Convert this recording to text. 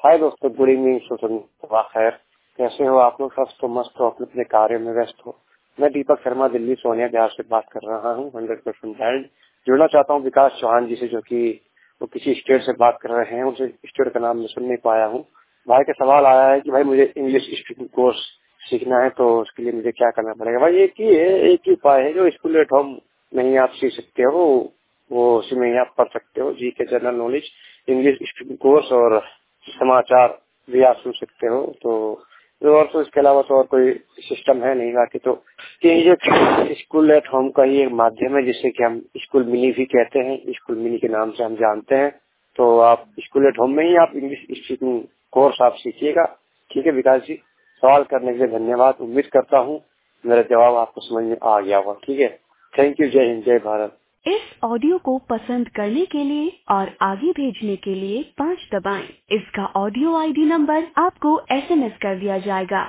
हाय दोस्तों, good evening, सुबह खैर। कैसे हो आप लोग? सब तो मस्त हो, अपने अपने कार्य में व्यस्त हो। मैं दीपक शर्मा दिल्ली सोनिया बिहार से बात कर रहा हूँ। 100% ब्रांड जुड़ना चाहता हूँ विकास चौहान जी से, जो कि वो किसी स्टेट से बात कर रहे हैं। उनसे स्टेट का नाम मैं सुन नहीं पाया हूँ। भाई का सवाल आया है कि भाई मुझे इंग्लिश स्पीकिंग कोर्स सीखना है, तो उसके लिए मुझे क्या करना पड़ेगा? भाई एक ही है, एक ही उपाय है जो स्कूल एट होम में ही आप सीख सकते हो। वो उसी में ही आप पढ़ सकते हो। G K general knowledge, English speaking course और समाचार भी आप सुन सकते हो। और तो इसके अलावा तो और कोई सिस्टम है नहीं। बाकी तो ये स्कूल एट होम का ही एक माध्यम है, जिससे कि हम स्कूल मिनी भी कहते हैं, स्कूल मिनी के नाम से हम जानते हैं। तो आप स्कूल एट होम में ही आप इंग्लिश स्पीकिंग कोर्स आप सीखिएगा। ठीक है विकास जी, सवाल करने के लिए धन्यवाद। उम्मीद करता हूँ मेरा जवाब आपको समझ में आ गया होगा। ठीक है, थैंक यू। जय हिंद, जय भारत। इस ऑडियो को पसंद करने के लिए और आगे भेजने के लिए 5 दबाएं। इसका ऑडियो आईडी नंबर आपको SMS कर दिया जाएगा।